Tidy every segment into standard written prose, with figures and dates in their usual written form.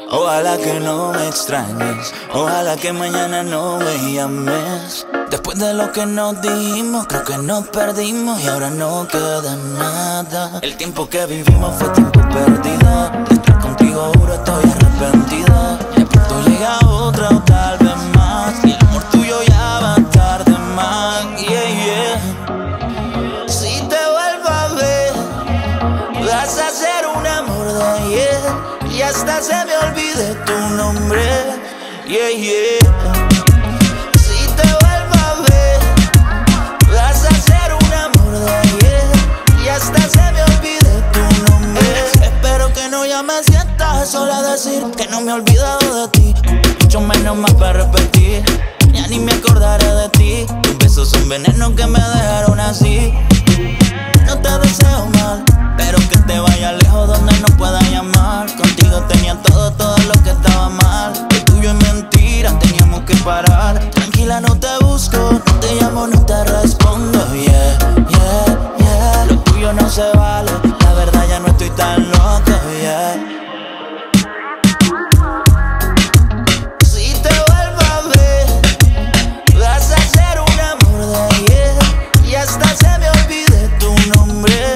Ojalá que no me extrañes, ojalá que mañana no me llames. Después de lo que nos dijimos, creo que nos perdimos y ahora no queda nada. El tiempo que vivimos fue tiempo perdido. De estar contigo juro estoy arrepentido. De pronto llega otra o tal vez más y el amor tuyo ya va a estar de más. Si te vuelvo a ver, vas a ser un amor de ayer y hasta se me olvide tu nombre. Si te vuelvo a ver, vas a ser un amor de ayer y hasta se me olvide tu nombre. Espero que no llames si estás sola a decir que no me he olvidado de ti, mucho menos más para repetir. Ya ni me acordaré de ti. Tus besos son venenos que me dejaron así. No te deseo mal, pero que te vaya lejos donde no pueda llamar. Contigo tenía todo lo que estaba mal. Lo tuyo es mentira, teníamos que parar. Tranquila, no te busco, no te llamo, no te respondo. Lo tuyo no se vale, la verdad ya no estoy tan loco. Si te vuelvo a ver, vas a ser un amor de ayer y hasta se me olvide tu nombre.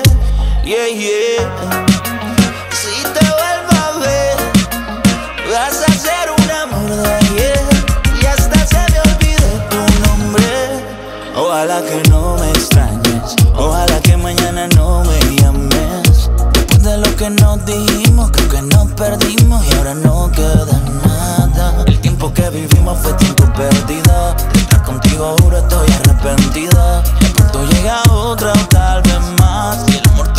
Si te vuelvo a ver, vas a ser un amor de ayer y hasta se me olvide tu nombre. Ojalá que no me extrañes, ojalá que mañana no me llames. Después de lo que nos dijimos, creo que nos perdimos y ahora no queda nada. El tiempo que vivimos fue tiempo perdido. De estar contigo juro estoy arrepentido. De pronto llega otra o tal vez más y el amor